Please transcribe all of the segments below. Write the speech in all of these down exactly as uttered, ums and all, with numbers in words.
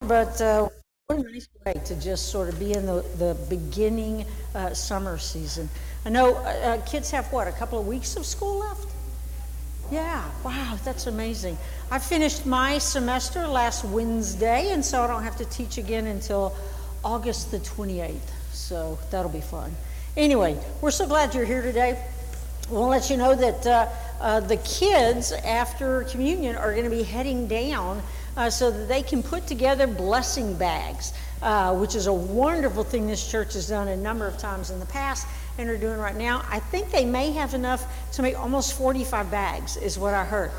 But uh, what a nice way to just sort of be in the, the beginning uh, summer season. I know uh, uh, kids have what, a couple of weeks of school left? Yeah, wow, that's amazing. I finished my semester last Wednesday, and so I don't have to teach again until August the twenty-eighth. So that'll be fun. Anyway, we're so glad you're here today. We'll let you know that uh, uh, the kids after communion are going to be heading down uh, so that they can put together blessing bags, uh, which is a wonderful thing this church has done a number of times in the past and are doing right now. I think they may have enough to make almost forty-five bags is what I heard.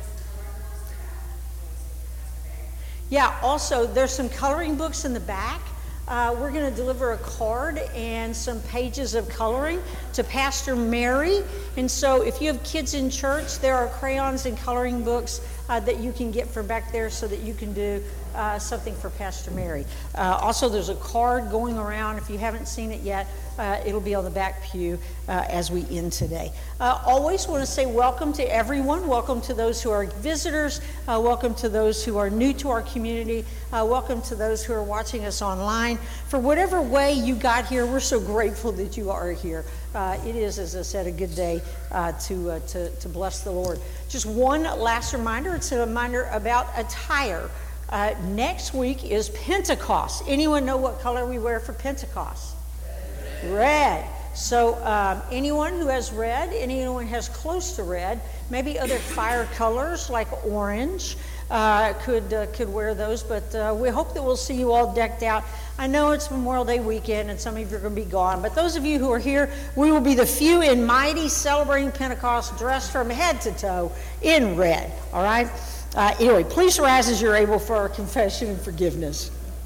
Yeah, also there's some coloring books in the back. Uh, we're going to deliver a card and some pages of coloring to Pastor Mary. And so if you have kids in church, there are crayons and coloring books uh, that you can get from back there so that you can do uh, something for Pastor Mary. Uh, also, there's a card going around. If you haven't seen it yet, uh, it'll be on the back pew uh, as we end today. Uh, always want to say welcome to everyone. Welcome to those who are visitors. Uh, welcome to those who are new to our community. Uh, welcome to those who are watching us online. For whatever way you got here, we're so grateful that you are here. Uh, it is, as I said, a good day uh, to, uh, to, to bless the Lord. Just one last reminder. It's a reminder about attire. Uh, next week is Pentecost. Anyone know what color we wear for Pentecost? Red. So um, anyone who has red, anyone who has close to red, maybe other fire colors like orange, uh, could uh, could wear those. But uh, we hope that we'll see you all decked out. I know it's Memorial Day weekend and some of you are going to be gone, but those of you who are here, we will be the few and mighty celebrating Pentecost dressed from head to toe in red, all right? Uh, anyway, please rise as you're able for our confession and forgiveness.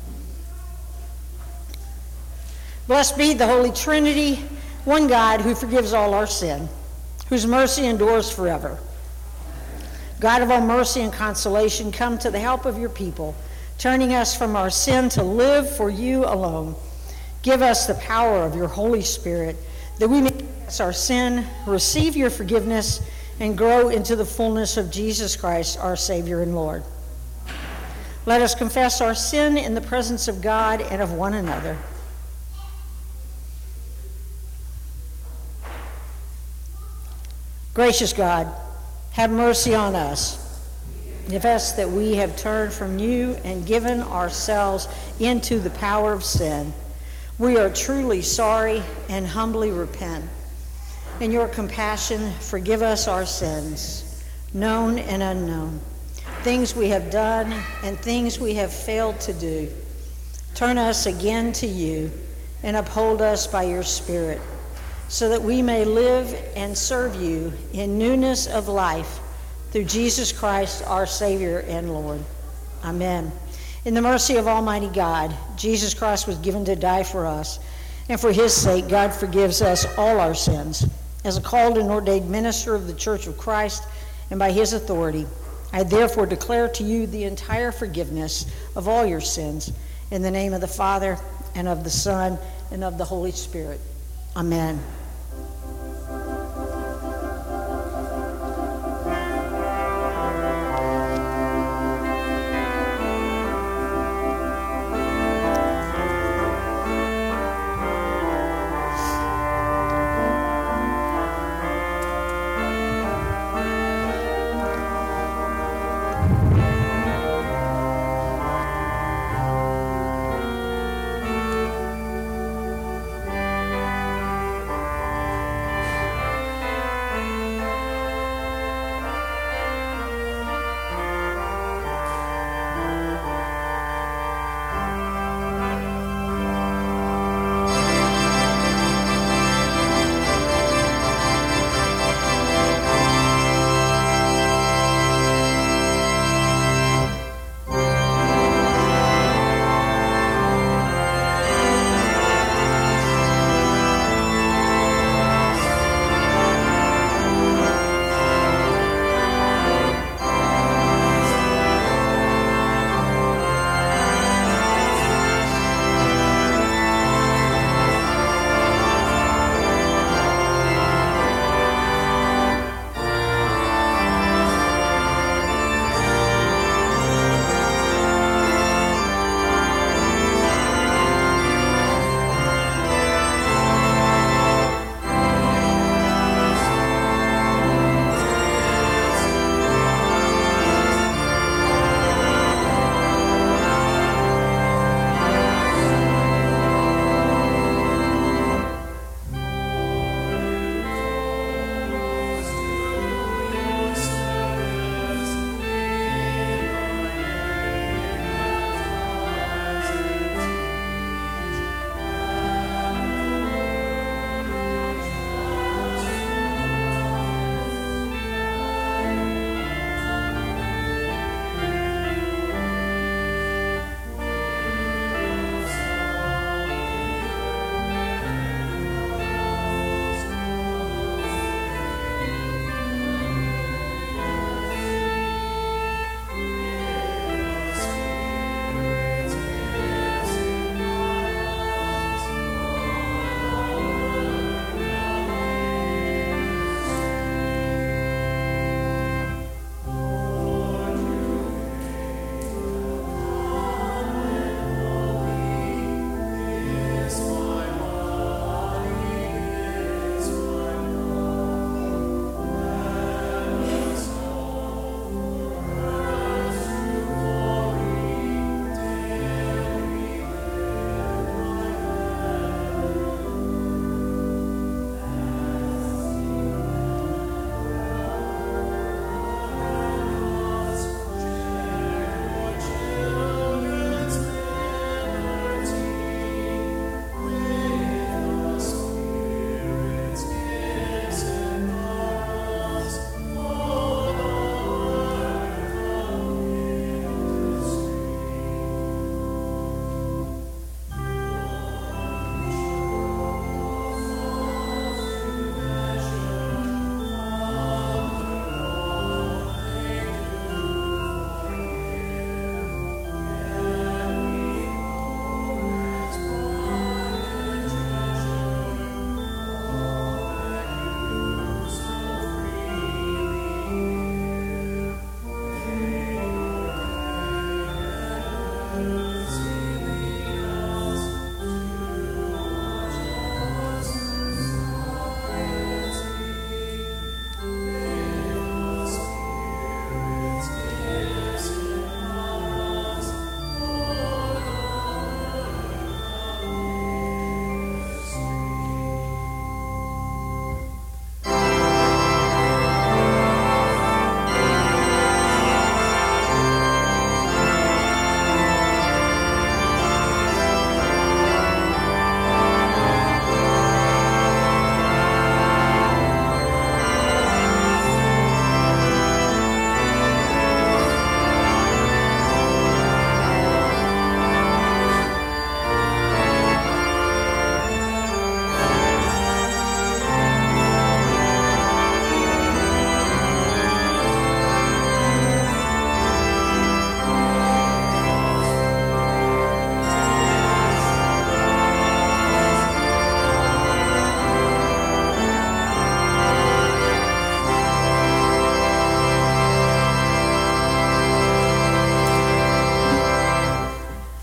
Blessed be the Holy Trinity, one God who forgives all our sin, whose mercy endures forever. God of all mercy and consolation, come to the help of your people, turning us from our sin to live for you alone. Give us the power of your Holy Spirit, that we may confess our sin, receive your forgiveness, and grow into the fullness of Jesus Christ, our Savior and Lord. Let us confess our sin in the presence of God and of one another. Gracious God, have mercy on us. Confess that we have turned from you and given ourselves into the power of sin. We are truly sorry and humbly repent. In your compassion, forgive us our sins, known and unknown, things we have done and things we have failed to do. Turn us again to you and uphold us by your Spirit, so that we may live and serve you in newness of life through Jesus Christ, our Savior and Lord. Amen. In the mercy of Almighty God, Jesus Christ was given to die for us, and for his sake, God forgives us all our sins. As a called and ordained minister of the Church of Christ, and by his authority, I therefore declare to you the entire forgiveness of all your sins, in the name of the Father, and of the Son, and of the Holy Spirit. Amen.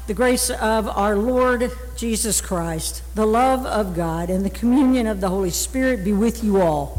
The grace of our Lord Jesus Christ, the love of God, and the communion of the Holy Spirit be with you all.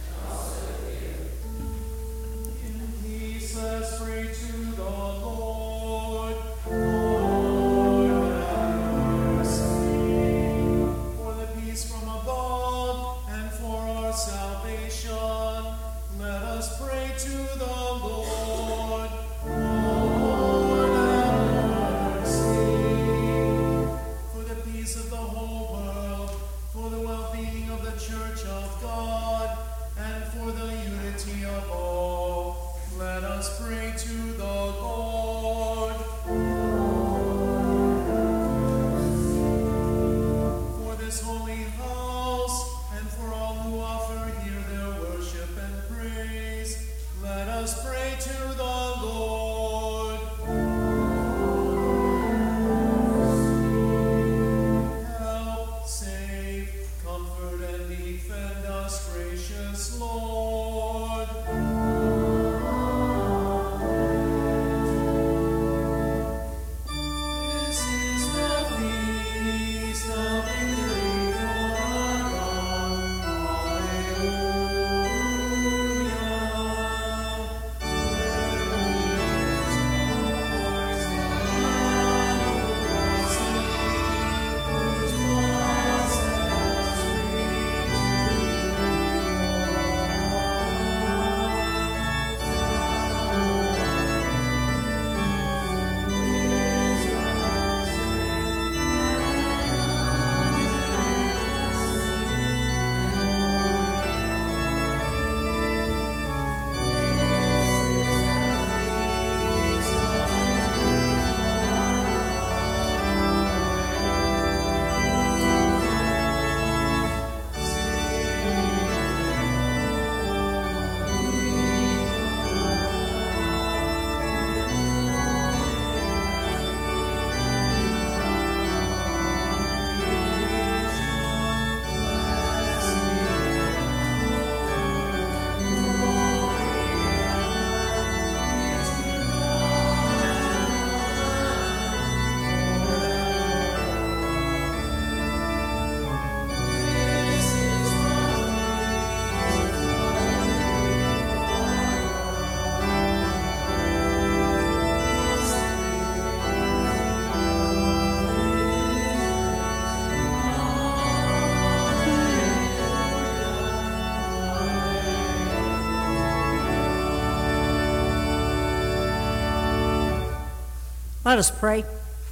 Let us pray.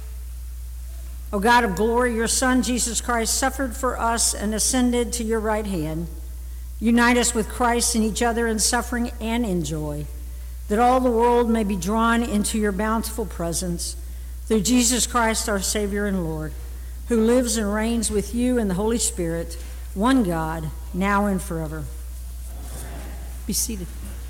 O God of glory, your Son, Jesus Christ, suffered for us and ascended to your right hand. Unite us with Christ and each other in suffering and in joy, that all the world may be drawn into your bountiful presence, through Jesus Christ, our Savior and Lord, who lives and reigns with you in the Holy Spirit, one God, now and forever. Be seated.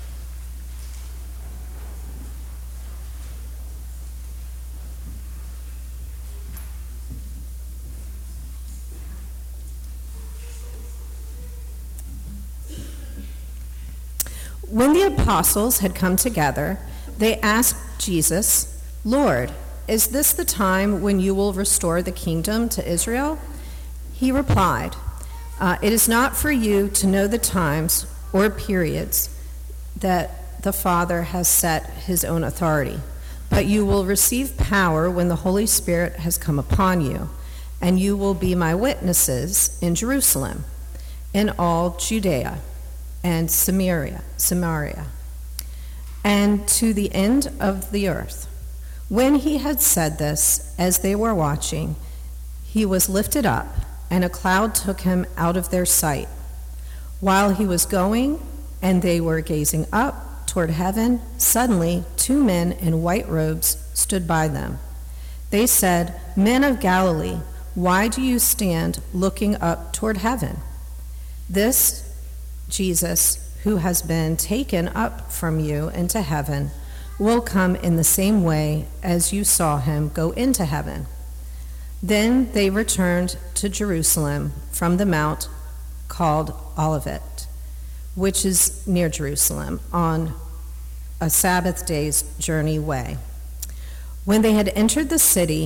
When the apostles had come together, they asked Jesus, "Lord, is this the time when you will restore the kingdom to Israel?" He replied, uh, "It is not for you to know the times or periods that the Father has set his own authority, but you will receive power when the Holy Spirit has come upon you, and you will be my witnesses in Jerusalem, in all Judea and Samaria, Samaria, and to the end of the earth." When he had said this, as they were watching, he was lifted up, and a cloud took him out of their sight. While he was going, and they were gazing up toward heaven, suddenly two men in white robes stood by them. They said, "Men of Galilee, why do you stand looking up toward heaven? This Jesus, who has been taken up from you into heaven, will come in the same way as you saw him go into heaven." Then they returned to Jerusalem from the mount called Olivet, which is near Jerusalem, on a Sabbath day's journey way. When they had entered the city,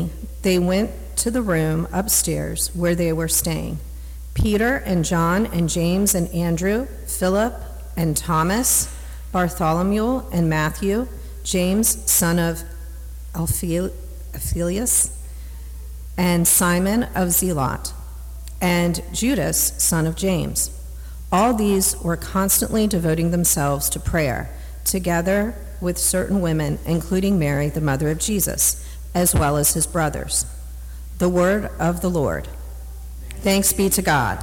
they went to the room upstairs where they were staying. Peter and John and James and Andrew, Philip and Thomas, Bartholomew and Matthew, James, son of Alphaeus, and Simon of Zelot, and Judas, son of James. All these were constantly devoting themselves to prayer, together with certain women, including Mary, the mother of Jesus, as well as his brothers. The word of the Lord. Thanks be to God.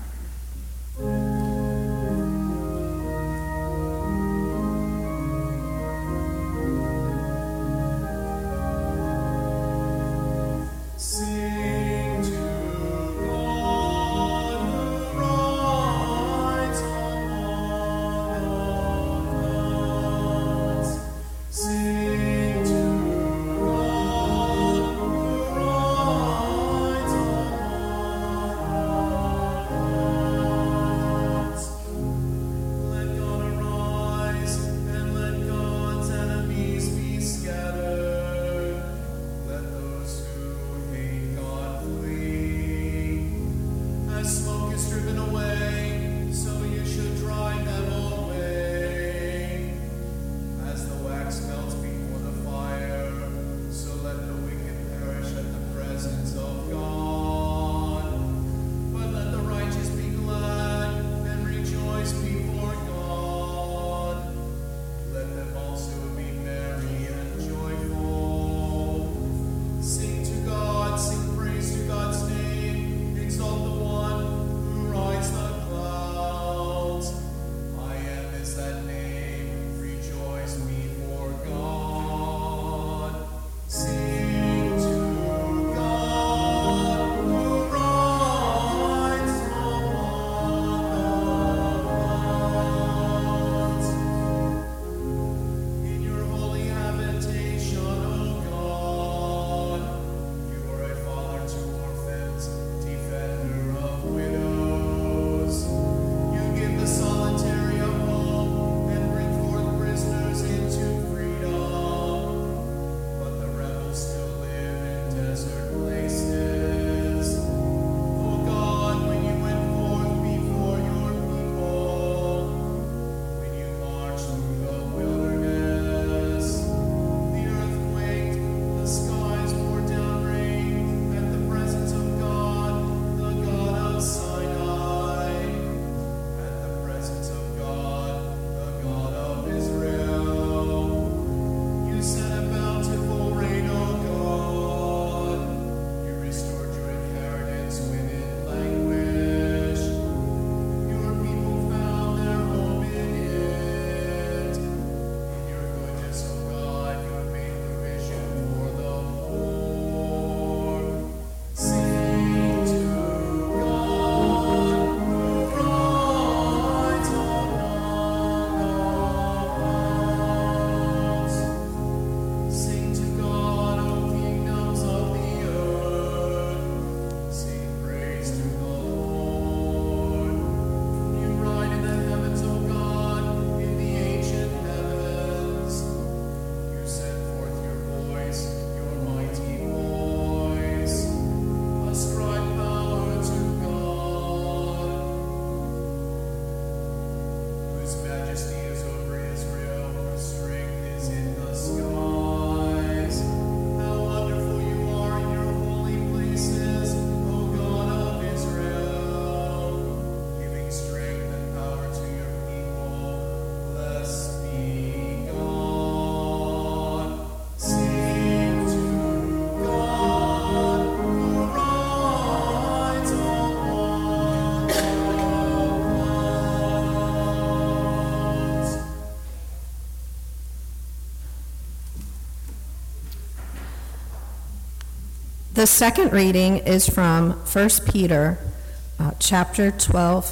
The second reading is from First Peter uh, chapter twelve,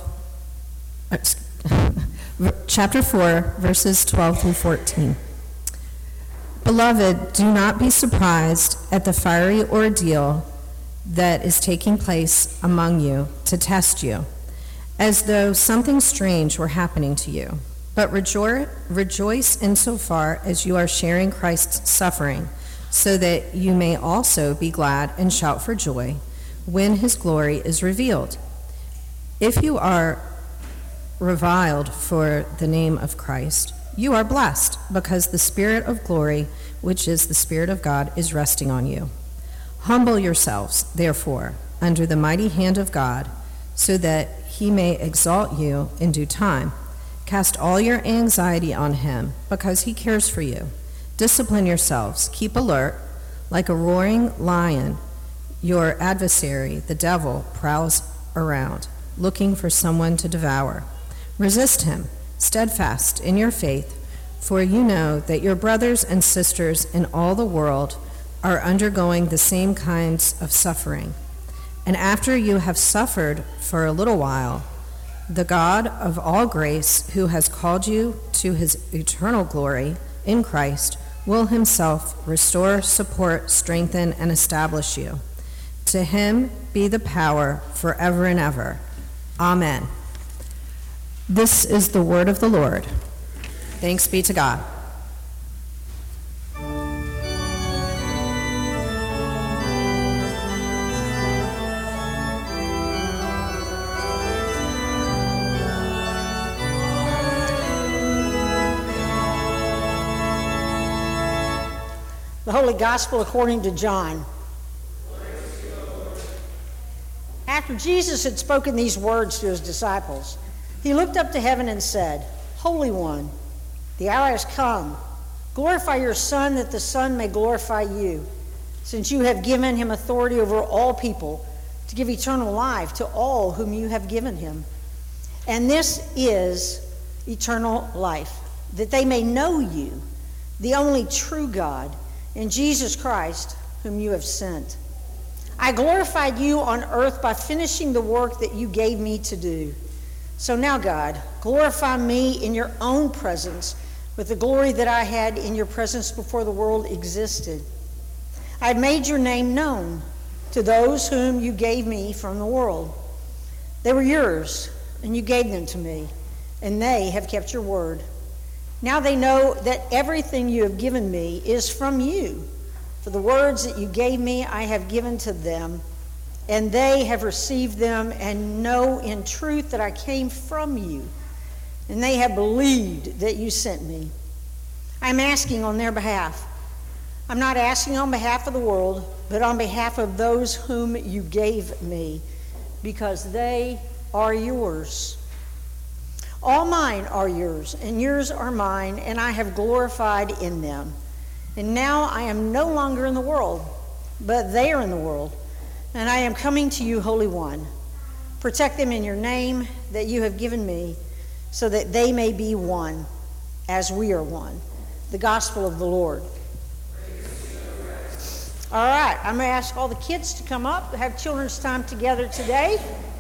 uh, chapter four, verses twelve through fourteen. Beloved, do not be surprised at the fiery ordeal that is taking place among you to test you, as though something strange were happening to you. But rejo- rejoice insofar as you are sharing Christ's suffering, so that you may also be glad and shout for joy when his glory is revealed. If you are reviled for the name of Christ, you are blessed, because the Spirit of glory, which is the Spirit of God, is resting on you. Humble yourselves, therefore, under the mighty hand of God, so that he may exalt you in due time. Cast all your anxiety on him, because he cares for you. Discipline yourselves, keep alert. Like a roaring lion, your adversary, the devil, prowls around, looking for someone to devour. Resist him, steadfast in your faith, for you know that your brothers and sisters in all the world are undergoing the same kinds of suffering. And after you have suffered for a little while, the God of all grace, who has called you to his eternal glory in Christ, will himself restore, support, strengthen, and establish you. To him be the power forever and ever. Amen. This is the word of the Lord. Thanks be to God. The Holy Gospel according to John. After Jesus had spoken these words to his disciples, he looked up to heaven and said, Holy One, the hour has come. Glorify your Son, that the Son may glorify you, since you have given him authority over all people to give eternal life to all whom you have given him. And this is eternal life, that they may know you, the only true God, and Jesus Christ, whom you have sent. I glorified you on earth by finishing the work that you gave me to do. So now, God, glorify me in your own presence with the glory that I had in your presence before the world existed. I have made your name known to those whom you gave me from the world. They were yours, and you gave them to me, and they have kept your word. Now they know that everything you have given me is from you. For the words that you gave me I have given to them, and they have received them and know in truth that I came from you, and they have believed that you sent me. I'm asking on their behalf. I'm not asking on behalf of the world, but on behalf of those whom you gave me, because they are yours. All mine are yours, and yours are mine, and I have glorified in them. And now I am no longer in the world, but they are in the world, and I am coming to you, Holy One. Protect them in your name that you have given me, so that they may be one, as we are one. The gospel of the Lord. All right, I'm going to ask all the kids to come up, have children's time together today.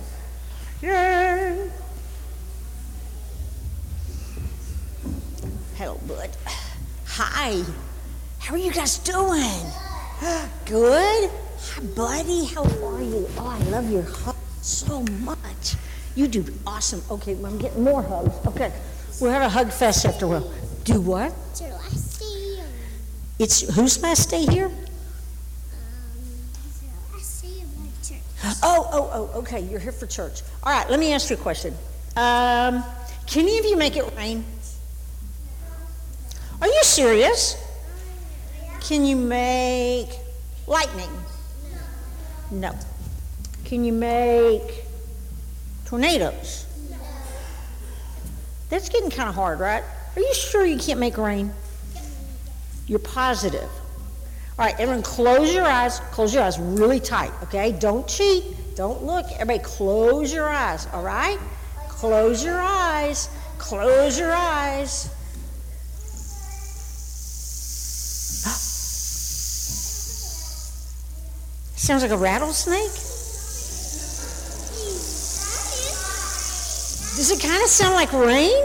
Yay! Hello, bud. Hi. How are you guys doing? Good? Hi, buddy. How are you? Oh, I love your hug so much. You do awesome. Okay, well, I'm getting more hugs. Okay, we'll have a hug fest after a while. Do what? It's your last day here. It's whose last day here? Um, it's your last day of my church. Oh, oh, oh, okay. You're here for church. All right, let me ask you a question. Um, can any of you make it rain? Are you serious? Can you make lightning? No. Can you make tornadoes? No. That's getting kind of hard, right? Are you sure you can't make rain? You're positive. All right, everyone close your eyes. Close your eyes really tight, okay? Don't cheat. Don't look. Everybody close your eyes, all right? Close your eyes. Close your eyes. Sounds like a rattlesnake. Does it kind of sound like rain?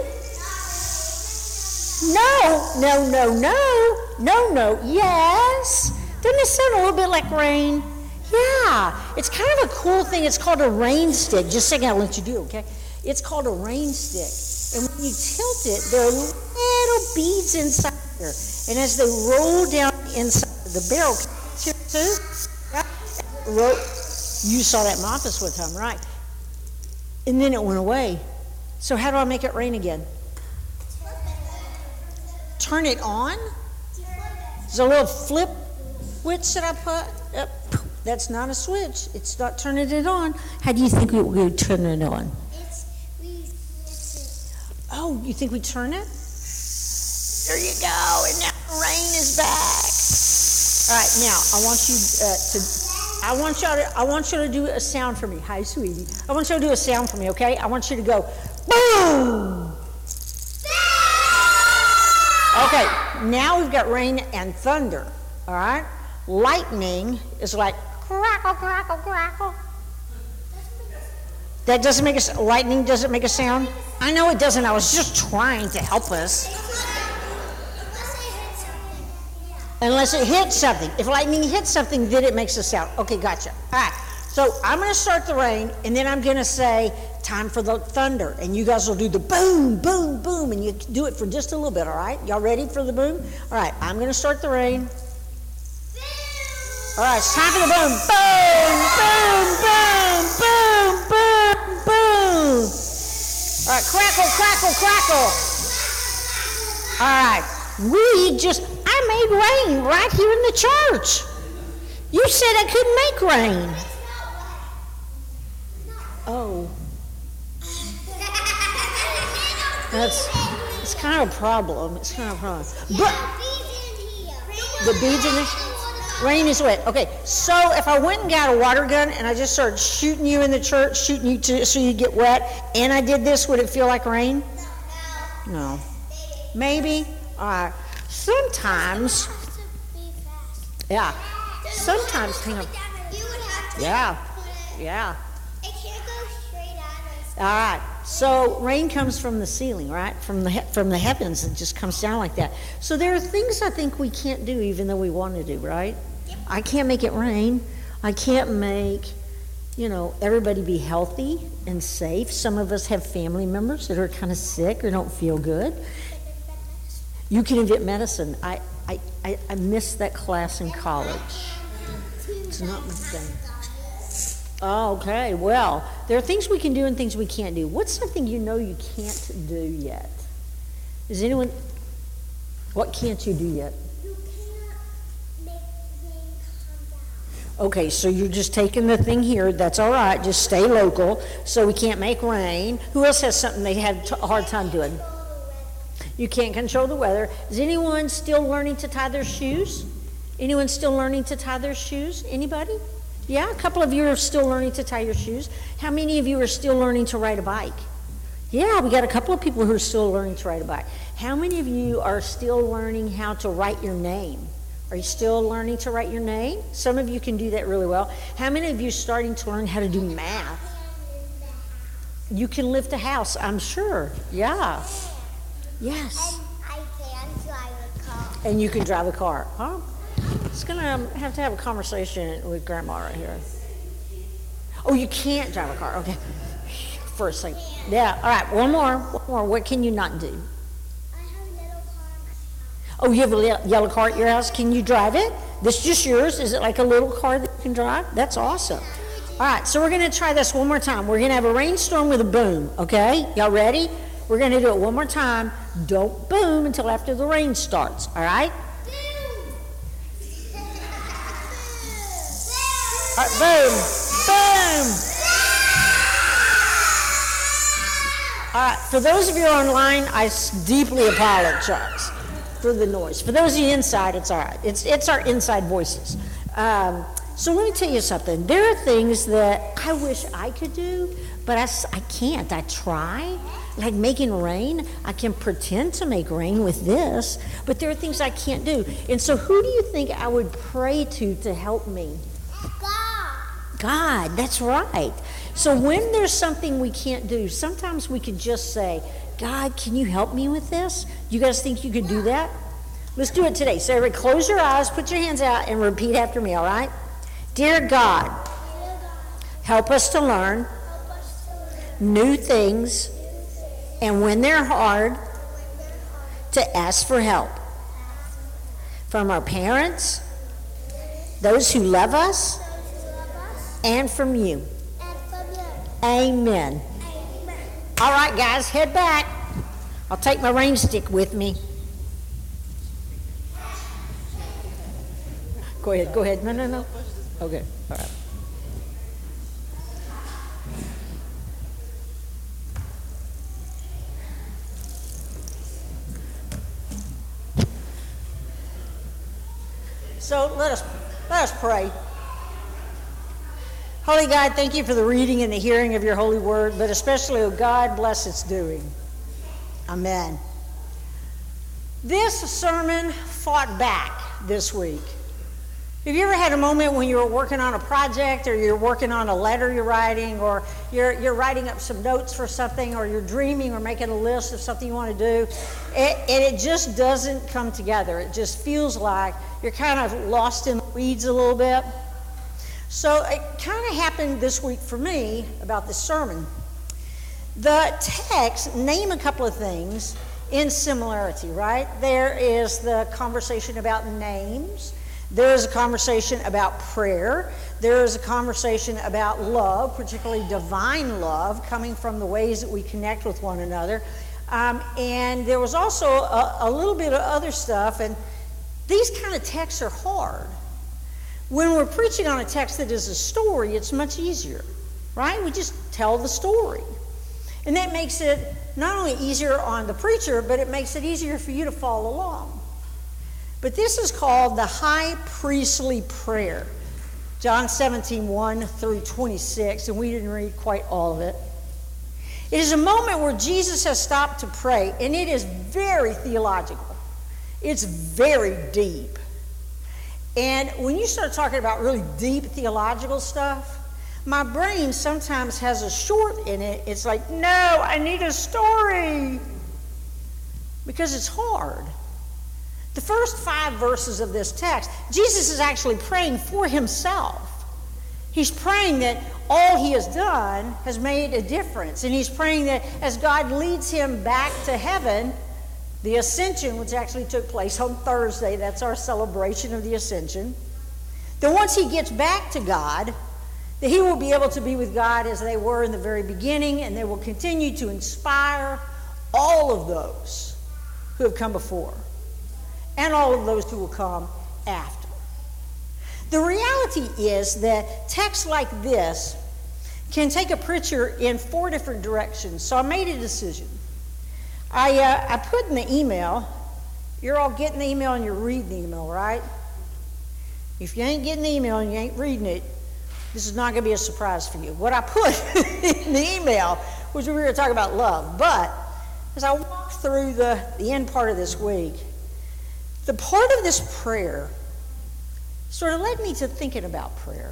No, no, no, no, no, no, yes. Doesn't it sound a little bit like rain? Yeah, it's kind of a cool thing. It's called a rain stick. Just a second, I'll let you do it, okay? It's called a rain stick. And when you tilt it, there are little beads inside here. And as they roll down inside the the barrel here too. Yeah. Wrote, you saw that in my office one time, right? And then it went away. So how do I make it rain again? Turn it on? There's a little flip switch that I put. Yep. That's not a switch. It's not turning it on. How do you think we would turn it on? It's, we, it's Oh, you think we turn it? There you go. And now the rain is back. All right, now I want you uh, to. I want y'all to. I want you to do a sound for me. Hi, sweetie. I want you to do a sound for me, okay? I want you to go, boom. Okay. Now we've got rain and thunder. All right. Lightning is like crackle, crackle, crackle. That doesn't make a lightning. Doesn't make a sound. I know it doesn't. I was just trying to help us. Unless it hits something. If lightning hits something, then it makes a sound. Okay, gotcha. All right. So I'm going to start the rain, and then I'm going to say, time for the thunder. And you guys will do the boom, boom, boom, and you do it for just a little bit, all right? Y'all ready for the boom? All right, I'm going to start the rain. All right, it's time for the boom. Boom, boom, boom, boom, boom, boom. All right, crackle, crackle, crackle. All right, we just... I made rain right here in the church. You said I couldn't make rain. Oh. That's it's kind of a problem. It's kind of a problem. But the beads in the rain is wet. Okay, so if I went and got a water gun and I just started shooting you in the church, shooting you to, so you get wet, and I did this, would it feel like rain? No. Maybe? All right. Sometimes, yeah, sometimes, hang on, yeah, yeah. It can't go straight on. All right, so rain comes from the ceiling, right? From the he- from the heavens, it just comes down like that. So there are things I think we can't do even though we want to do, right? I can't make it rain. I can't make, you know, everybody be healthy and safe. Some of us have family members that are kind of sick or don't feel good. You can invent medicine. I, I, I, I missed that class in college. It's not my thing. Oh, okay, well, there are things we can do and things we can't do. What's something you know you can't do yet? Is anyone, what can't you do yet? You can't make rain come down. Okay, so you're just taking the thing here. That's all right. Just stay local. So we can't make rain. Who else has something they have a hard time doing? You can't control the weather. Is anyone still learning to tie their shoes? Anyone still learning to tie their shoes? Anybody? Yeah, a couple of you are still learning to tie your shoes. How many of you are still learning to ride a bike? Yeah, we got a couple of people who are still learning to ride a bike. How many of you are still learning how to write your name? Are you still learning to write your name? Some of you can do that really well. How many of you are starting to learn how to do math? You can lift a house, I'm sure. Yeah. Yes. And I can drive a car. And you can drive a car. Huh? It's going to have to have a conversation with Grandma right here. Oh, you can't drive a car. Okay. For a second. Yeah. All right. One more. One more. What can you not do? I have a little car in my house. Oh, you have a li- yellow car at your house. Can you drive it? This just yours? Is it like a little car that you can drive? That's awesome. All right. So we're going to try this one more time. We're going to have a rainstorm with a boom. Okay? Y'all ready? We're going to do it one more time. Don't boom until after the rain starts, all right? All right, boom, boom. All right, for those of you online, I s- deeply apologize for the noise. For those of you inside, it's all right. It's, it's our inside voices. Um, so let me tell you something. There are things that I wish I could do, but I, s- I can't. I try. Like making rain, I can pretend to make rain with this, but there are things I can't do. And so who do you think I would pray to to help me? God. God, that's right. So when there's something we can't do, sometimes we could just say, God, can you help me with this? You guys think you could do that? Let's do it today. So everybody close your eyes, put your hands out, and repeat after me, all right? Dear God, help us to learn new things, and when they're hard, to ask for help from our parents, those who love us, those who love us, and from you. and from you. Amen. Amen. All right, guys, head back. I'll take my rain stick with me. Go ahead, go ahead. No, no, no. Okay, all right. So let us let us pray. Holy God, thank you for the reading and the hearing of your holy word, but especially, oh God, bless its doing. Amen. This sermon fought back this week. Have you ever had a moment when you were working on a project, or you're working on a letter you're writing, or you're, you're writing up some notes for something, or you're dreaming or making a list of something you want to do, it, and it just doesn't come together. It just feels like you're kind of lost in the weeds a little bit. So it kind of happened this week for me about this sermon. The texts name a couple of things in similarity, right? There is the conversation about names. There is a conversation about prayer. There is a conversation about love, particularly divine love, coming from the ways that we connect with one another. Um, and there was also a, a little bit of other stuff, and these kind of texts are hard. When we're preaching on a text that is a story, it's much easier, right? We just tell the story. And that makes it not only easier on the preacher, but it makes it easier for you to follow along. But this is called the high priestly prayer. John seventeen, one through twenty-six, and we didn't read quite all of it. It is a moment where Jesus has stopped to pray, and it is very theological. It's very deep. And when you start talking about really deep theological stuff, my brain sometimes has a short in it. It's like, no, I need a story. Because it's hard. The first five verses of this text, Jesus is actually praying for himself. He's praying that all he has done has made a difference. And he's praying that as God leads him back to heaven, the ascension, which actually took place on Thursday, that's our celebration of the ascension, that once he gets back to God, that he will be able to be with God as they were in the very beginning, and they will continue to inspire all of those who have come before, and all of those who will come after. The reality is that texts like this can take a preacher in four different directions. So I made a decision. I, uh, I put in the email, you're all getting the email and you're reading the email, right? If you ain't getting the email and you ain't reading it, this is not going to be a surprise for you. What I put in the email was we were going to talk about love. But as I walked through the, the end part of this week, the part of this prayer sort of led me to thinking about prayer.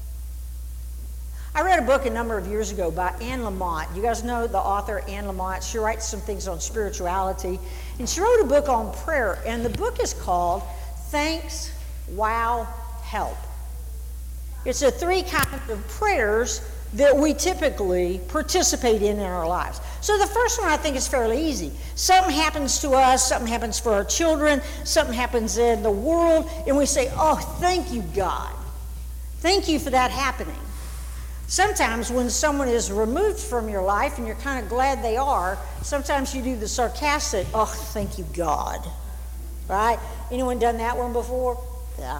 I read a book a number of years ago by Anne Lamott. You guys know the author Anne Lamott. She writes some things on spirituality. And she wrote a book on prayer. And the book is called Thanks, Wow, Help. It's the three kinds of prayers that we typically participate in in our lives. So the first one I think is fairly easy. Something happens to us, something happens for our children, something happens in the world, and we say, oh, thank you, God. Thank you for that happening. Sometimes when someone is removed from your life and you're kind of glad they are, sometimes you do the sarcastic, oh, thank you, God. Right? Anyone done that one before? Yeah.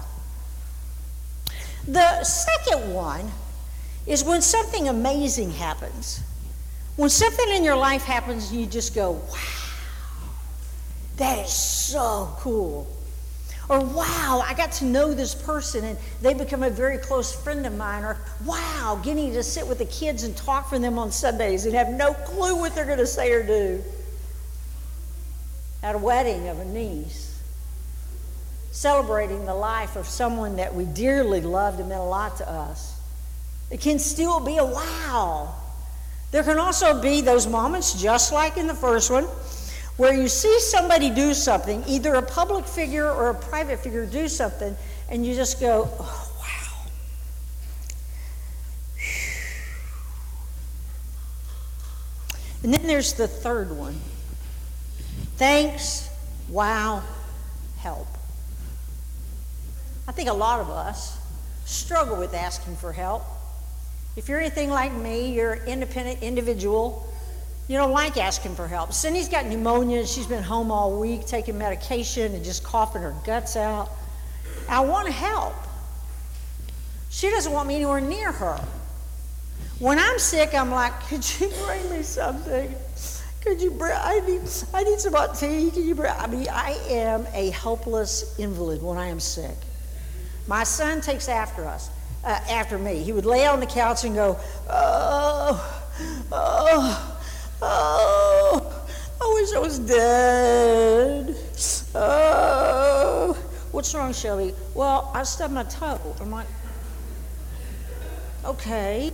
The second one is when something amazing happens. When something in your life happens and you just go, wow, that is so cool. Or, wow, I got to know this person and they become a very close friend of mine. Or, wow, getting to sit with the kids and talk for them on Sundays and have no clue what they're going to say or do. At a wedding of a niece. Celebrating the life of someone that we dearly loved and meant a lot to us. It can still be a wow. There can also be those moments, just like in the first one, where you see somebody do something, either a public figure or a private figure do something, and you just go, oh, wow. And then there's the third one. Thanks, wow, help. I think a lot of us struggle with asking for help. If you're anything like me, you're an independent individual, you don't like asking for help. Cindy's got pneumonia. She's been home all week taking medication and just coughing her guts out. I want to help. She doesn't want me anywhere near her. When I'm sick, I'm like, could you bring me something? Could you bring, I need, I need some hot tea. Can you bring, I mean, I am a helpless invalid when I am sick. My son takes after us, uh, after me. He would lay on the couch and go, oh, oh, oh, I wish I was dead. Oh, what's wrong, Shelby? Well, I stubbed my toe. I'm like, okay.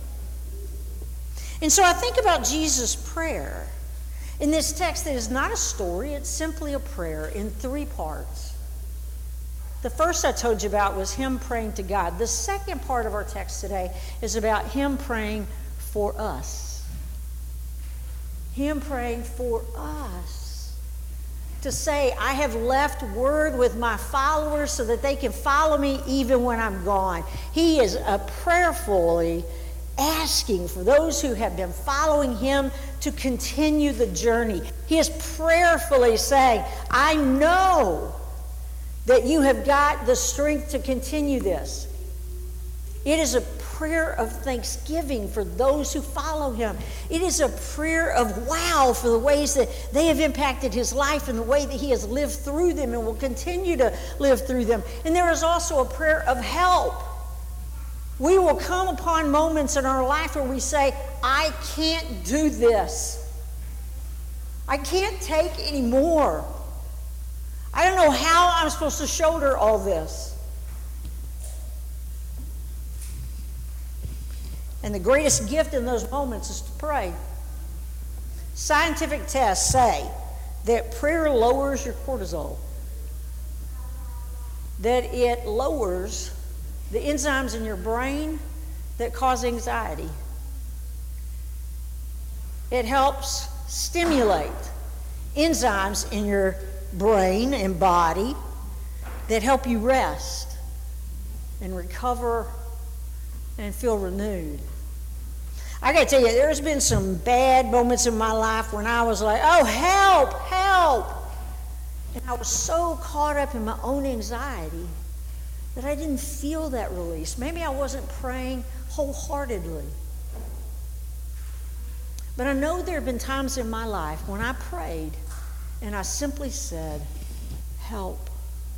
And so I think about Jesus' prayer. In this text, it is not a story, it's simply a prayer in three parts. The first I told you about was him praying to God. The second part of our text today is about him praying for us. Him praying for us. To say, I have left word with my followers so that they can follow me even when I'm gone. He is a prayerfully asking for those who have been following him to continue the journey. He is prayerfully saying, I know that you have got the strength to continue this. It is a prayer of thanksgiving for those who follow him. It is a prayer of wow for the ways that they have impacted his life and the way that he has lived through them and will continue to live through them. And there is also a prayer of help. We will come upon moments in our life where we say, I can't do this. I can't take any more. I don't know how I'm supposed to shoulder all this. And the greatest gift in those moments is to pray. Scientific tests say that prayer lowers your cortisol, that it lowers the enzymes in your brain that cause anxiety. It helps stimulate enzymes in your brain and body that help you rest and recover and feel renewed. I gotta tell you, there's been some bad moments in my life when I was like, oh, help, help. And I was so caught up in my own anxiety that I didn't feel that release. Maybe I wasn't praying wholeheartedly. But I know there have been times in my life when I prayed and I simply said, help.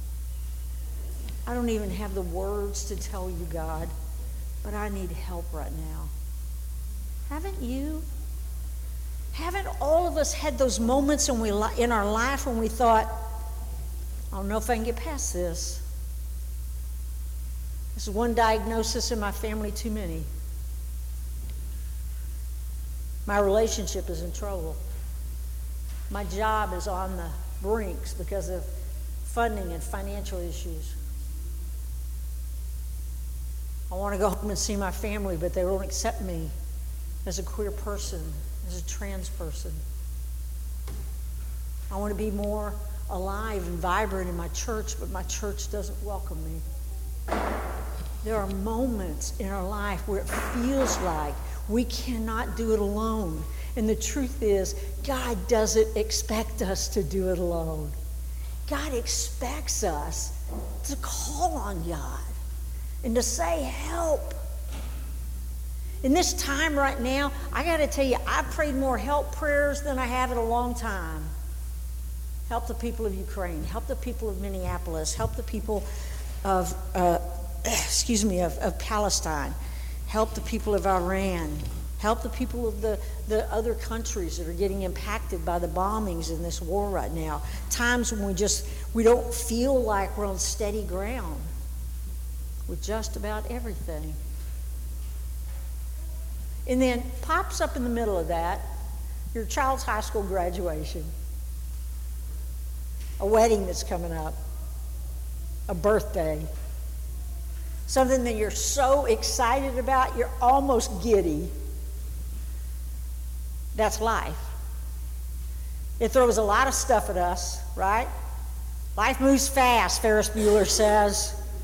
I don't even have the words to tell you, God, but I need help right now. Haven't you? Haven't all of us had those moments in, we, in our life when we thought, I don't know if I can get past this. This is one diagnosis in my family too many. My relationship is in trouble. My job is on the brinks because of funding and financial issues. I want to go home and see my family, but they won't accept me as a queer person, as a trans person. I want to be more alive and vibrant in my church, but my church doesn't welcome me. There are moments in our life where it feels like we cannot do it alone. And the truth is, God doesn't expect us to do it alone. God expects us to call on God and to say, help. In this time right now, I got to tell you, I prayed more help prayers than I have in a long time. Help the people of Ukraine. Help the people of Minneapolis. Help the people of, uh, excuse me, of, of Palestine. Help the people of Iran. Help the people of the, the other countries that are getting impacted by the bombings in this war right now. Times when we just, we don't feel like we're on steady ground with just about everything. And then pops up in the middle of that, your child's high school graduation, a wedding that's coming up, a birthday, something that you're so excited about, you're almost giddy. That's life. It throws a lot of stuff at us, right? Life moves fast, Ferris Bueller says.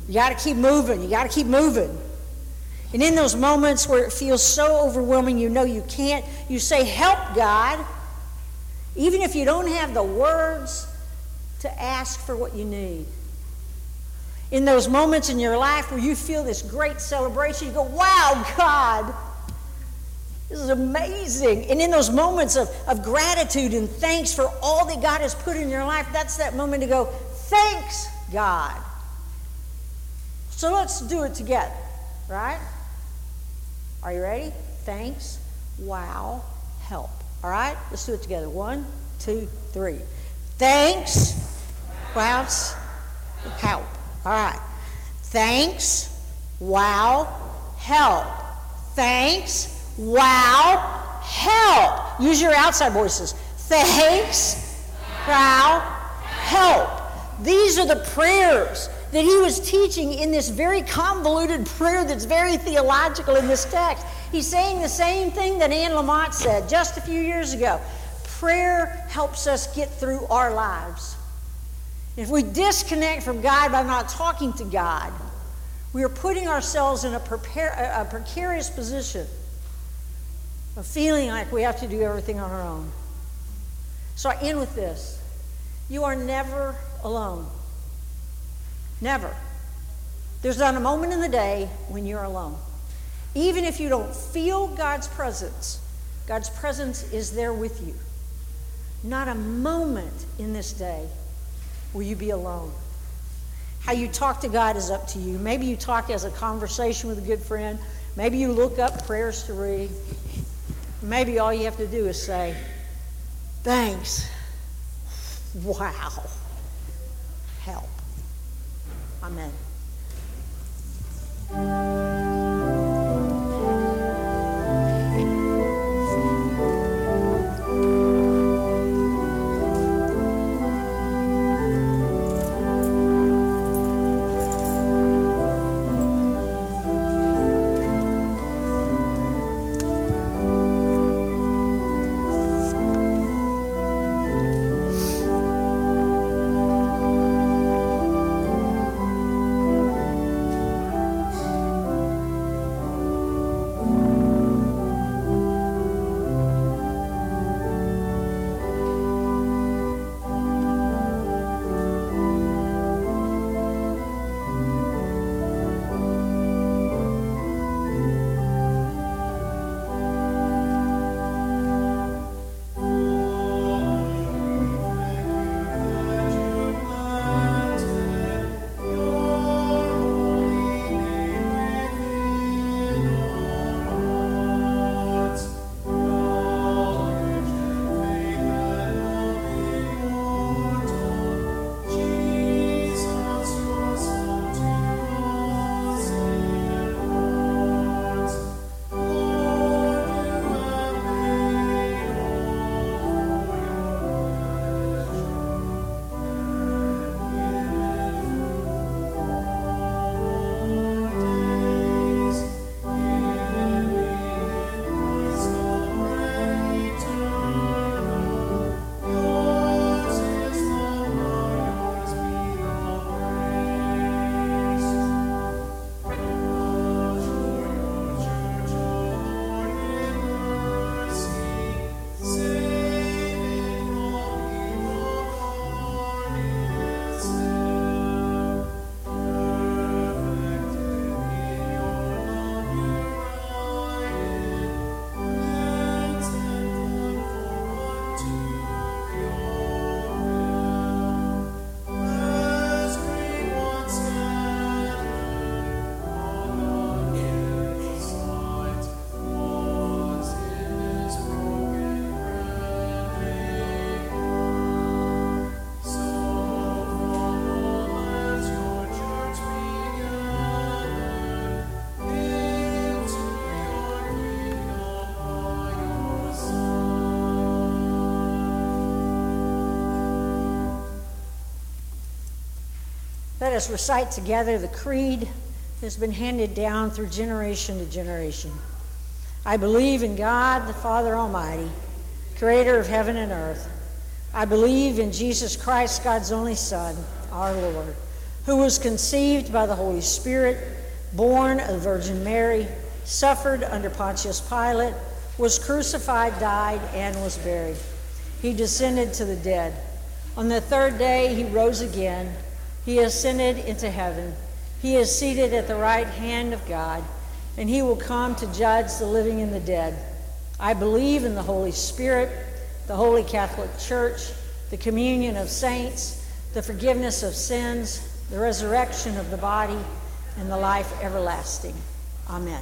You got to keep moving. You got to keep moving. And in those moments where it feels so overwhelming, you know you can't, you say, help, God. Even if you don't have the words to ask for what you need. In those moments in your life where you feel this great celebration, you go, wow, God, this is amazing. And in those moments of, of gratitude and thanks for all that God has put in your life, that's that moment to go, thanks, God. So let's do it together, right? Are you ready? Thanks, wow, help. All right? Let's do it together. One, two, three. Thanks, wow, help. All right. Thanks, wow, help. Thanks, wow, help. Use your outside voices. Thanks, wow, help. These are the prayers that he was teaching in this very convoluted prayer that's very theological in this text. He's saying the same thing that Anne Lamott said just a few years ago. Prayer helps us get through our lives. If we disconnect from God by not talking to God, we are putting ourselves in a, prepare, a precarious position of feeling like we have to do everything on our own. So I end with this. You are never alone. Never. There's not a moment in the day when you're alone. Even if you don't feel God's presence, God's presence is there with you. Not a moment in this day will you be alone. How you talk to God is up to you. Maybe you talk as a conversation with a good friend. Maybe you look up prayers to read. Maybe all you have to do is say, thanks. Wow. Help. Amen. Let us recite together the creed that's been handed down through generation to generation. I believe in God, the Father Almighty, creator of heaven and earth. I believe in Jesus Christ, God's only Son, our Lord, who was conceived by the Holy Spirit, born of the Virgin Mary, suffered under Pontius Pilate, was crucified, died, and was buried. He descended to the dead. On the third day he rose again. He ascended into heaven. He is seated at the right hand of God, and he will come to judge the living and the dead. I believe in the Holy Spirit, the Holy Catholic Church, the communion of saints, the forgiveness of sins, the resurrection of the body, and the life everlasting. Amen.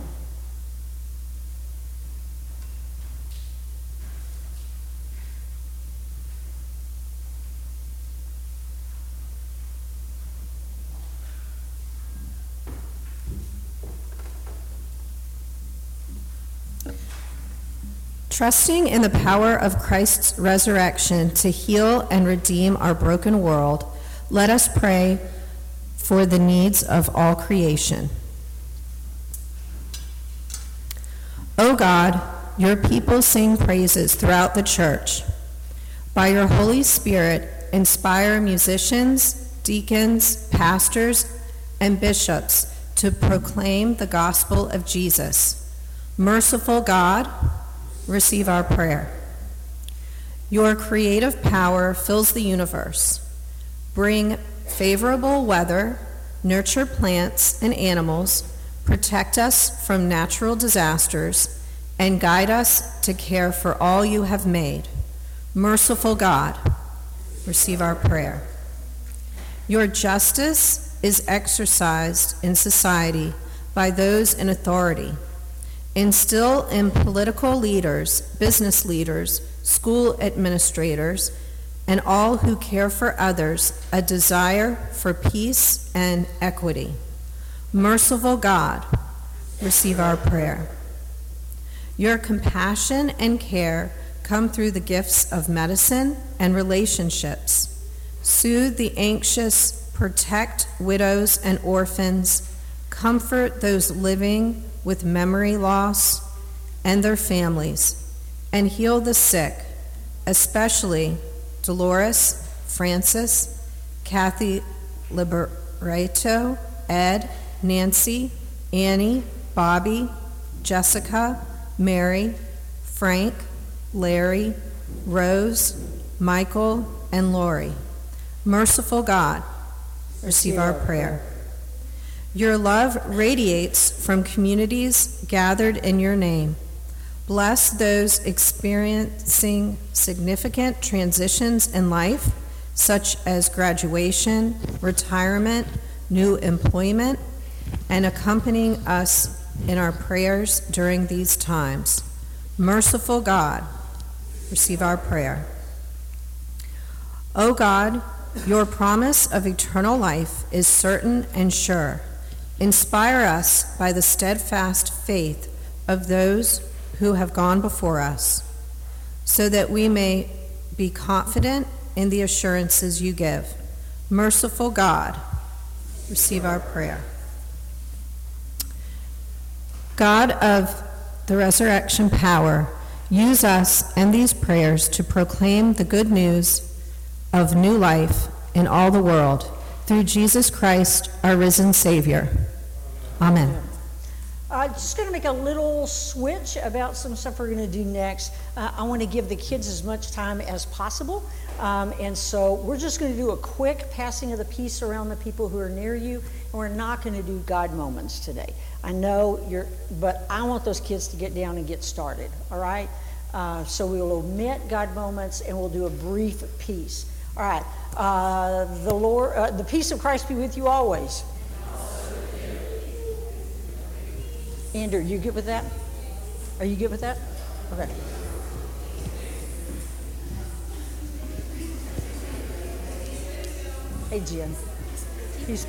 Trusting in the power of Christ's resurrection to heal and redeem our broken world, let us pray for the needs of all creation. O God, your people sing praises throughout the church. By your Holy Spirit, inspire musicians, deacons, pastors, and bishops to proclaim the gospel of Jesus. Merciful God, receive our prayer. Your creative power fills the universe. Bring favorable weather, nurture plants and animals, protect us from natural disasters, and guide us to care for all you have made. Merciful God, receive our prayer. Your justice is exercised in society by those in authority. Instill in political leaders, business leaders, school administrators, and all who care for others a desire for peace and equity. Merciful God, receive our prayer. Your compassion and care come through the gifts of medicine and relationships. Soothe the anxious, protect widows and orphans, comfort those living with memory loss and their families, and heal the sick, especially Dolores, Francis, Kathy Liberato, Ed, Nancy, Annie, Bobby, Jessica, Mary, Frank, Larry, Rose, Michael, and Lori. Merciful God, receive our prayer. Your love radiates from communities gathered in your name. Bless those experiencing significant transitions in life, such as graduation, retirement, new employment, and accompanying us in our prayers during these times. Merciful God, receive our prayer. O God, your promise of eternal life is certain and sure. Inspire us by the steadfast faith of those who have gone before us, so that we may be confident in the assurances you give. Merciful God, receive our prayer. God of the resurrection power, use us and these prayers to proclaim the good news of new life in all the world, through Jesus Christ, our risen Savior. Amen. I'm uh, just going to make a little switch about some stuff we're going to do next. Uh, I want to give the kids as much time as possible. Um, and so we're just going to do a quick passing of the peace around the people who are near you. And we're not going to do God moments today. I know you're, but I want those kids to get down and get started, all right? Uh, so we will omit God moments and we'll do a brief peace. All right. Uh, the Lord, uh, the peace of Christ be with you always. Andrew, you good with that? Are you good with that? Okay. Hey, Jen. He's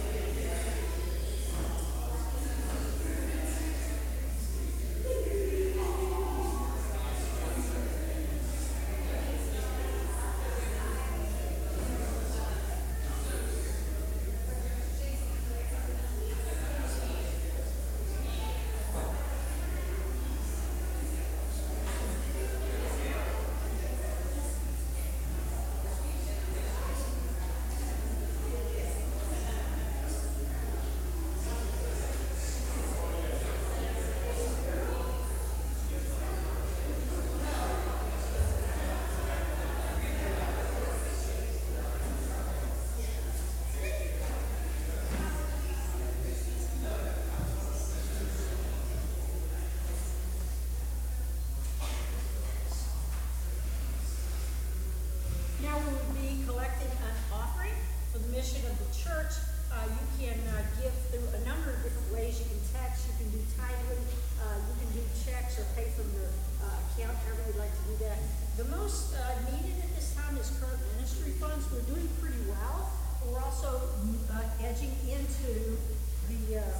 checks or pay from your uh, account, however you'd like to do that. The most uh, needed at this time is current ministry funds. We're doing pretty well. But we're also uh, edging into the. Uh,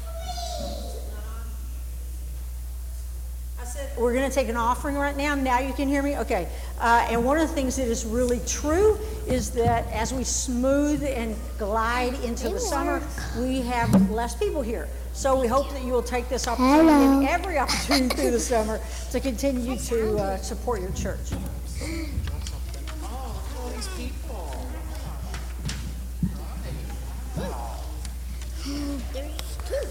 I said we're going to take an offering right now. Now you can hear me? Okay. Uh, and one of the things that is really true is that as we smooth and glide into the summer, we have less people here. So we hope that you will take this opportunity Hello. and every opportunity through the summer to continue to uh, support your church. There's two.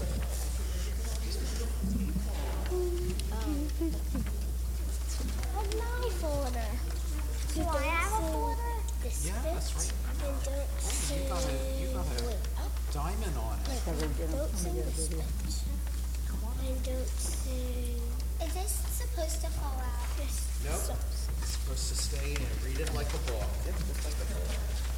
What's my folder? Do I have a folder? This Yeah, that's right. And don't say. You got a, you got Wait, a oh, diamond on it. don't say this. And don't say. Is this supposed to fall out? Yes. Nope. It's supposed to stay and read it like a book. Yep, just like a book.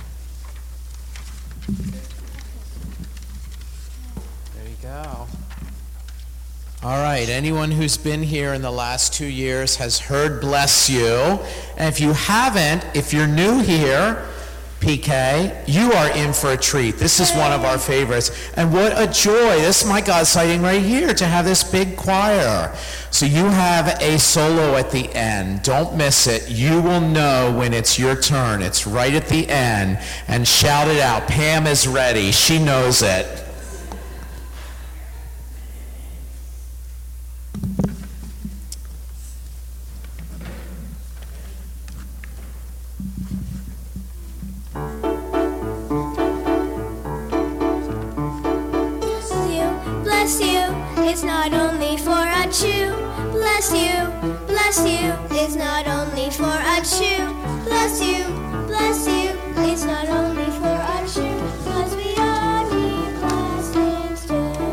There you go. All right, anyone who's been here in the last two years has heard bless you. And if you haven't, if you're new here, P K, you are in for a treat. This is one of our favorites. And what a joy. This is my God sighting right here to have this big choir. So you have a solo at the end. Don't miss it. You will know when it's your turn. It's right at the end. And shout it out. Pam is ready. She knows it. Bless you is not only for a chew. Bless you, bless you is not only for a chew. Bless you, bless you is not only for a chew. 'Cause we all need blessings too.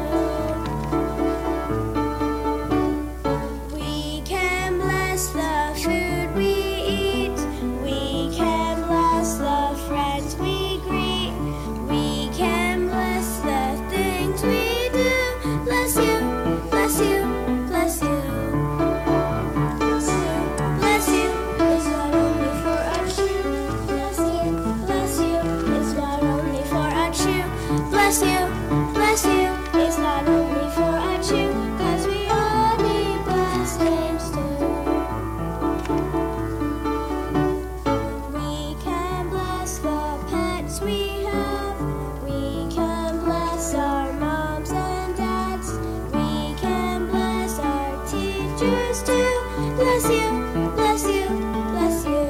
We can bless the food we eat. We can bless the friends we greet. We can bless the things we do. Bless you, bless you, bless you. Bless you is not only for a chew. Bless you, bless you is not only for a chew. Bless you, bless you is not only for a chew. 'Cause we all need blessings too. We can bless the pets we have. We can bless our moms and dads. We can bless our teachers too. Bless you, bless you, bless you.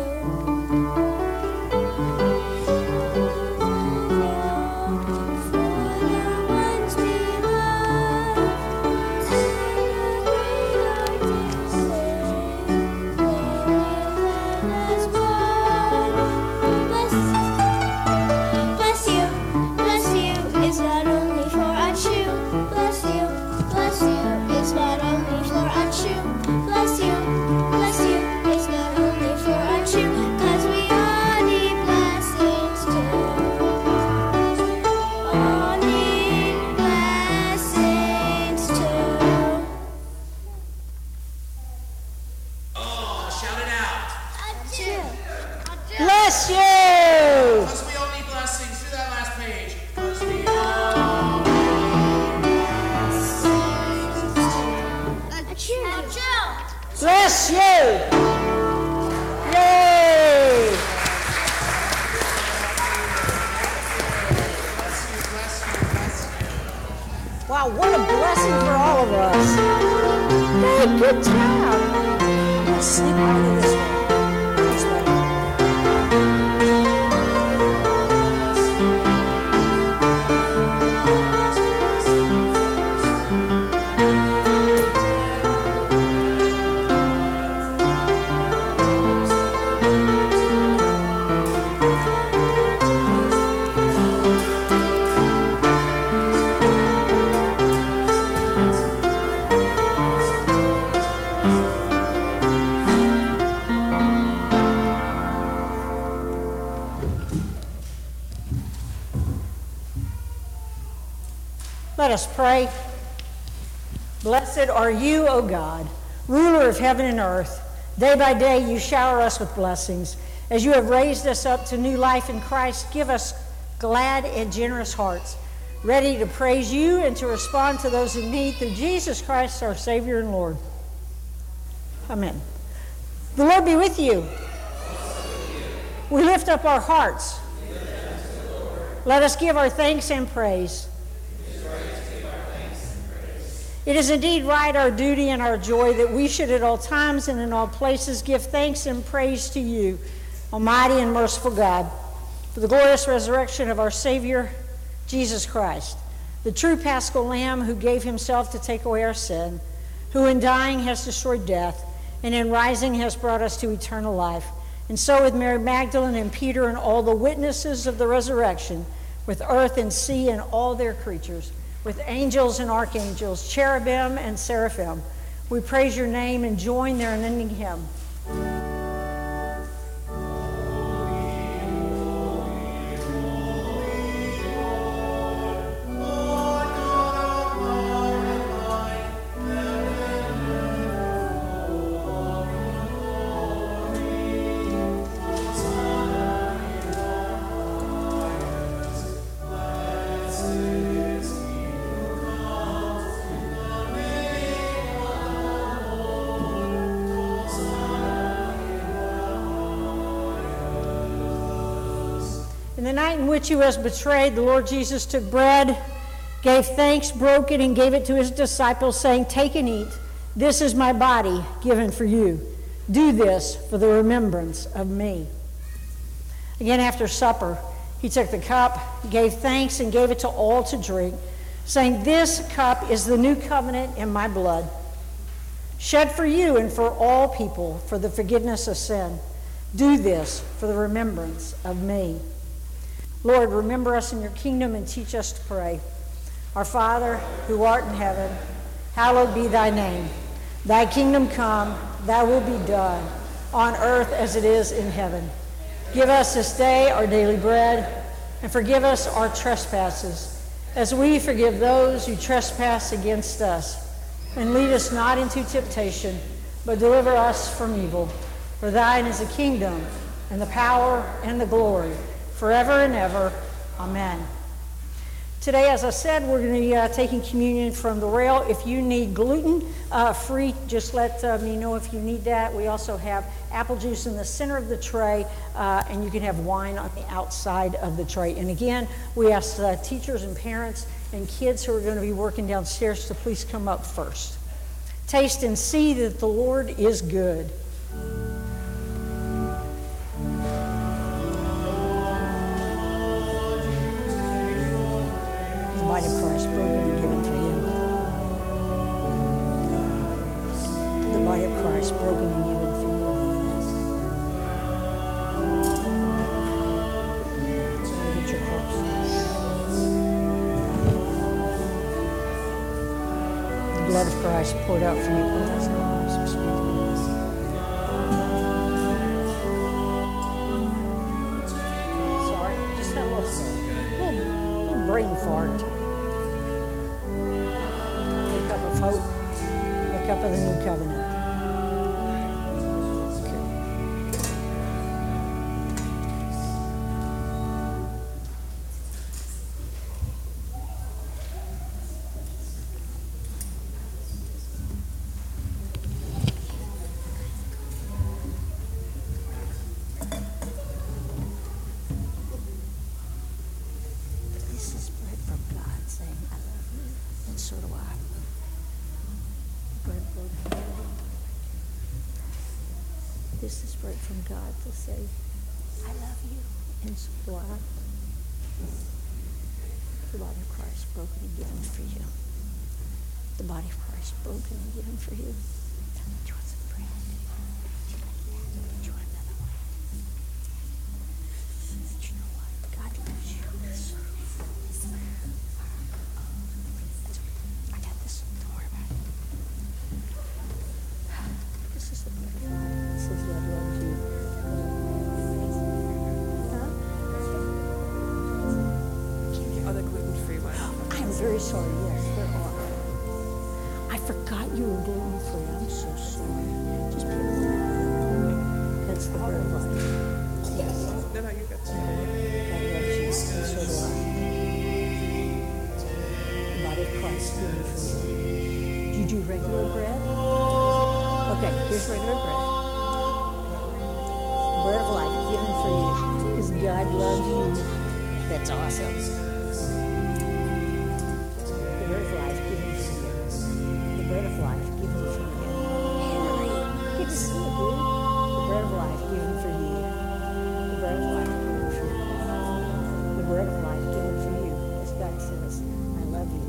For the ones we love and the great artists sing, they live as one. Bless Bless you, bless you is not only for a chew. Bless you, bless you is not only for a chew. Bless you, bless you is not only for a chew. 'Cause we all need blessings too. All need blessings too. Oh, shout it out. A chew. Bless you! Because we all need blessings. Do that last page. Because we all A chew. A chew. Bless you! Yay! Wow, what a blessing for all of us. Hey, good job. I'm gonna sneak out of this one. This way. Let us pray. Blessed are you, O God, Ruler of heaven and earth, day by day you shower us with blessings. As you have raised us up to new life in Christ, give us glad and generous hearts, ready to praise you and to respond to those in need through Jesus Christ, our Savior and Lord. Amen. The Lord be with you. We lift up our hearts. Let us give our thanks and praise. It is indeed right, our duty and our joy, that we should at all times and in all places give thanks and praise to you, Almighty and merciful God, for the glorious resurrection of our Savior, Jesus Christ, the true Paschal Lamb who gave himself to take away our sin, who in dying has destroyed death, and in rising has brought us to eternal life. And so with Mary Magdalene and Peter and all the witnesses of the resurrection, with earth and sea and all their creatures, with angels and archangels, cherubim and seraphim, we praise your name and join their unending hymn. In the night in which he was betrayed, the Lord Jesus took bread, gave thanks, broke it, and gave it to his disciples, saying, "Take and eat. This is my body given for you. Do this for the remembrance of me." Again, after supper, he took the cup, gave thanks, and gave it to all to drink, saying, "This cup is the new covenant in my blood, shed for you and for all people for the forgiveness of sin. Do this for the remembrance of me." Lord, remember us in your kingdom and teach us to pray. Our Father, who art in heaven, hallowed be thy name. Thy kingdom come, thy will be done, on earth as it is in heaven. Give us this day our daily bread, and forgive us our trespasses, as we forgive those who trespass against us. And lead us not into temptation, but deliver us from evil. For thine is the kingdom, and the power, and the glory, forever and ever. Amen. Today, as I said, we're going to be uh, taking communion from the rail. If you need gluten uh, free, just let uh, me know if you need that. We also have apple juice in the center of the tray, uh, and you can have wine on the outside of the tray. And again, we ask uh, teachers and parents and kids who are going to be working downstairs to please come up first. Taste and see that the Lord is good. The body of Christ broken and given for you. The body of Christ broken and given for you. Look at your corpse. The blood of Christ poured out for you. Oh, that's not awesome. Sorry, just that little, little, little brain fart. The cup of hope, the cup of the new covenant. Okay. This is bread from God saying, "I love you," and so do I. Bread broken. This is bread from God to say, "I love you," and so do I. The body of Christ broken and given for you. The body of Christ broken and given for you. Do you want some bread? Do you like that? Do you want another one? Do you know what? God loves you. I got this. Don't worry about it. This is the blood of God. It says God loves you. Huh? Other gluten-free ones. I'm very sorry. Yes, there are. I forgot you were gluten free. I'm so sorry. Okay, here's regular bread. Bread of life given for you because God loves you. That's awesome. The bread of life given for you. The bread of life given for you. Henry, good to see you, dude. The bread of life given for you. The bread of life given for you. The bread of life given for you. As God says, I love you.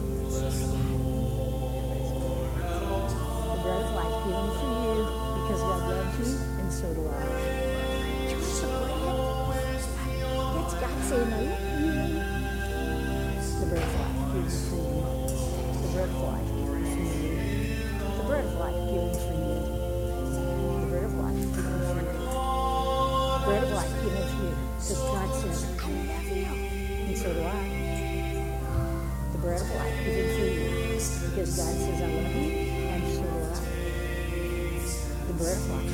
The bread of life given for you because God loves you, and so do I. You want some bread? That's God saying, I love you. The bread of life given for you. The bread of life given for you. The bread of life given for you. The bread of life given for you. The bread of life given for you. Because God says, I love you. And so do I. The bread of life given for you. Because God says, I love you. And so do I. The bread of life.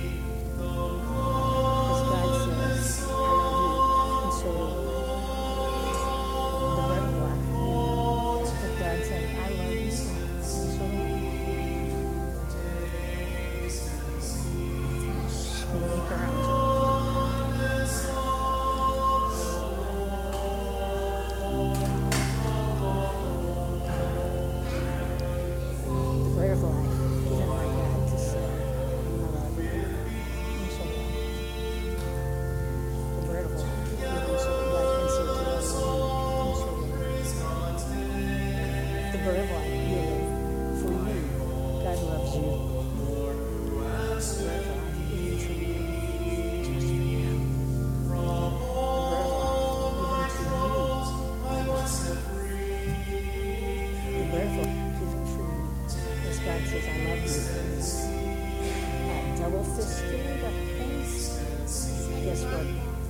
Because God says, I love you. And so do I. The bread of life. Because God says, I love you. And so do I. Look around you. The bread of life given by God to say, I love you. And so do I. The bread of life given so that God can say to us, I love you. And so do I. The bread of life given for you. God loves you. The bread of life given for you. Just for you. The bread of life given to you. The bread of life given for you. As God says, I love you. That double fisted up things. Guess what?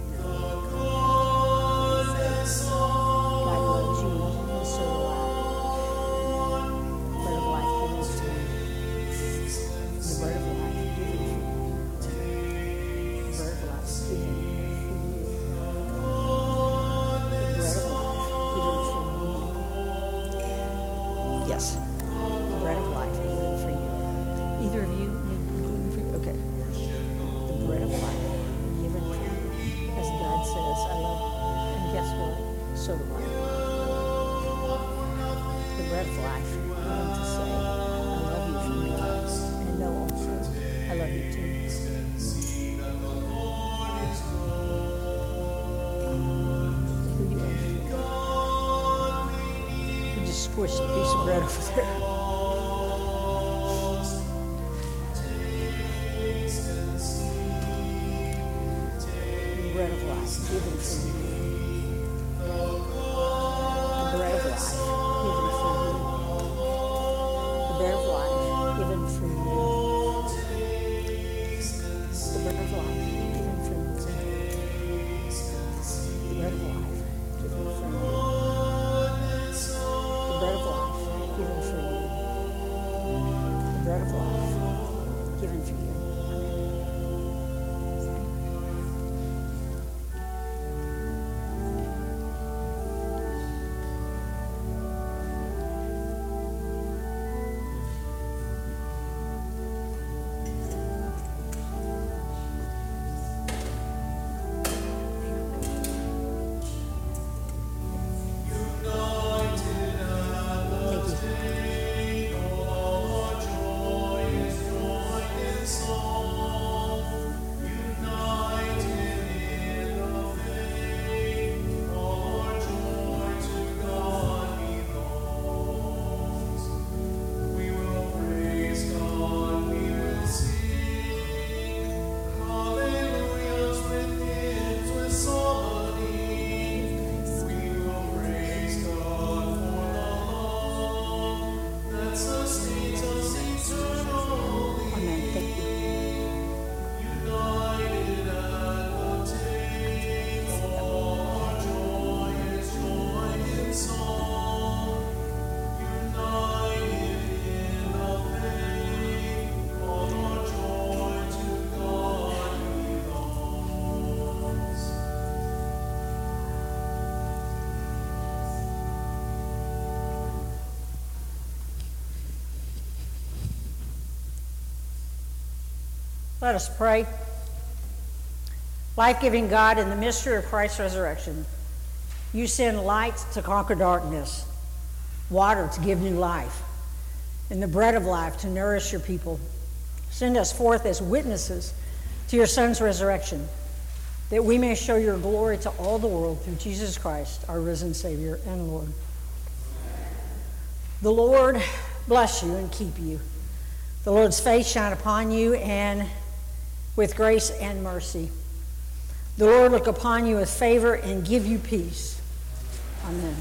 God loves you, and so do I. Bread of life given to you. The bread of life given for you. The bread of life given for you. The bread of life given for you. Yes. The bread of life given for you. Either of you need gluten free? Okay. The bread of life given for you. As God says, I love you. And guess what? So do I. The bread of life given to say, I love you from God. And know also, I love you too. Who do you love? You just squished a piece of bread over there. The bread of life given for you. The bread of life given for you. The bread of life given for you. The bread of life given for you. The bread of life given for you. The bread of life given for you. The bread of life given for you. Thank you. Let us pray. Life-giving God, in the mystery of Christ's resurrection, you send light to conquer darkness, water to give new life, and the bread of life to nourish your people. Send us forth as witnesses to your Son's resurrection, that we may show your glory to all the world through Jesus Christ, our risen Savior and Lord. The Lord bless you and keep you. The Lord's face shine upon you and with grace and mercy. The Lord look upon you with favor and give you peace. Amen.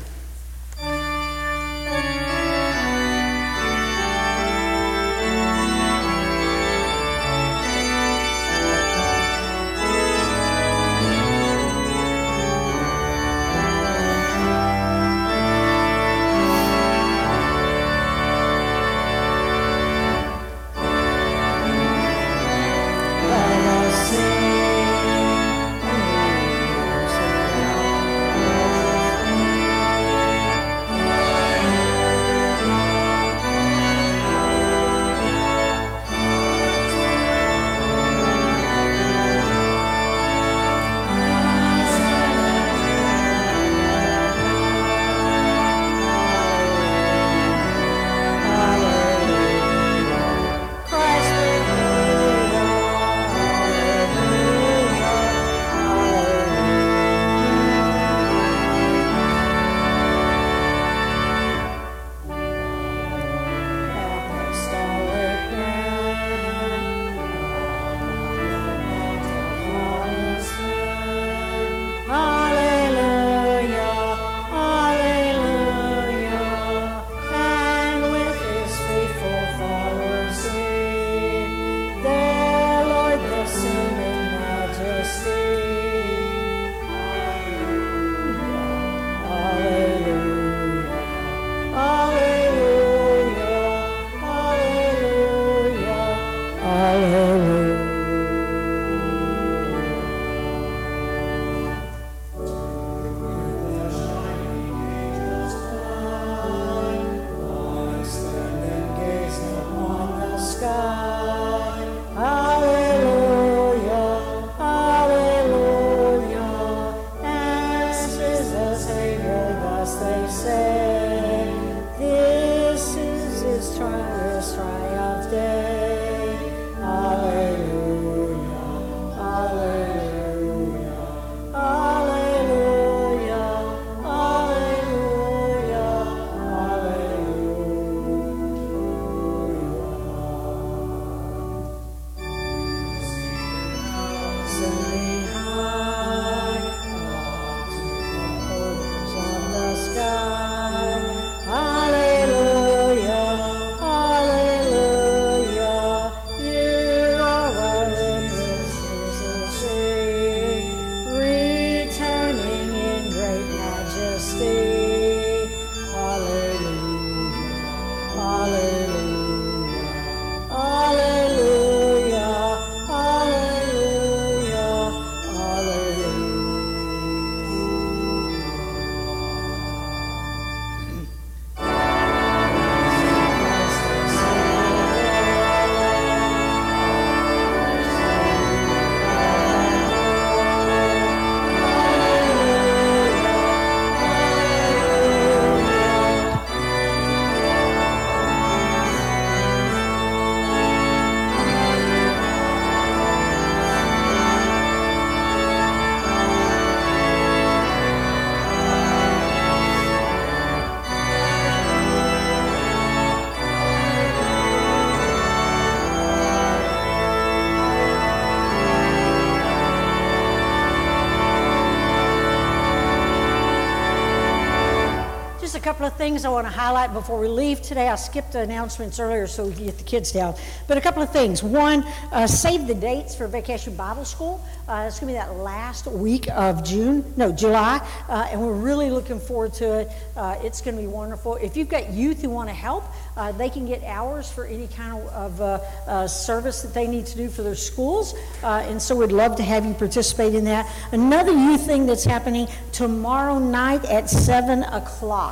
A couple of things I want to highlight before we leave today. I skipped the announcements earlier so we can get the kids down. But a couple of things. One, uh, save the dates for Vacation Bible School. Uh, it's going to be that last week of June, no, July, uh, and we're really looking forward to it. Uh, it's going to be wonderful. If you've got youth who want to help, uh, they can get hours for any kind of, of uh, uh, service that they need to do for their schools, uh, and so we'd love to have you participate in that. Another youth thing that's happening tomorrow night at seven o'clock.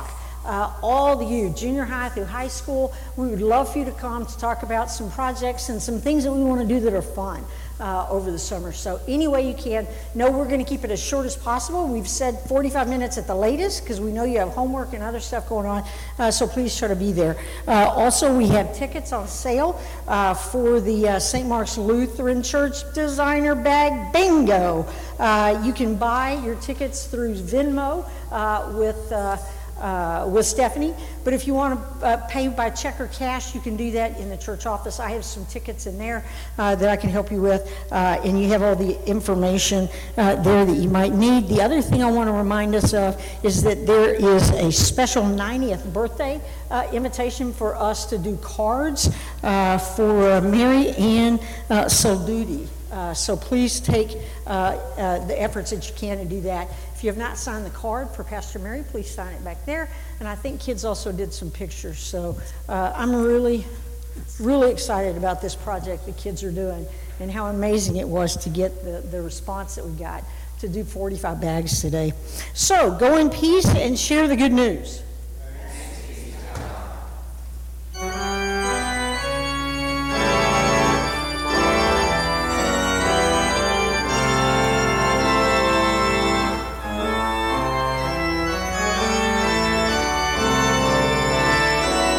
uh, all of you, junior high through high school. We would love for you to come to talk about some projects and some things that we want to do that are fun uh, over the summer. So any way you can. No, we're going to keep it as short as possible. We've said forty-five minutes at the latest because we know you have homework and other stuff going on, uh, so please try to be there. Uh, also, we have tickets on sale uh, for the uh, Saint Mark's Lutheran Church Designer Bag Bingo. Uh, you can buy your tickets through Venmo uh, with uh, Uh, with Stephanie, but if you want to uh, pay by check or cash, you can do that in the church office. I have some tickets in there uh, that I can help you with, uh, and you have all the information uh, there that you might need. The other thing I want to remind us of is that there is a special ninetieth birthday uh, invitation for us to do cards uh, for Mary Ann uh, Solduti. Uh, so please take uh, uh, the efforts that you can to do that. If you have not signed the card for Pastor Mary, please sign it back there. And I think kids also did some pictures. So uh, I'm really, really excited about this project the kids are doing and how amazing it was to get the, the response that we got to do forty-five bags today. So go in peace and share the good news.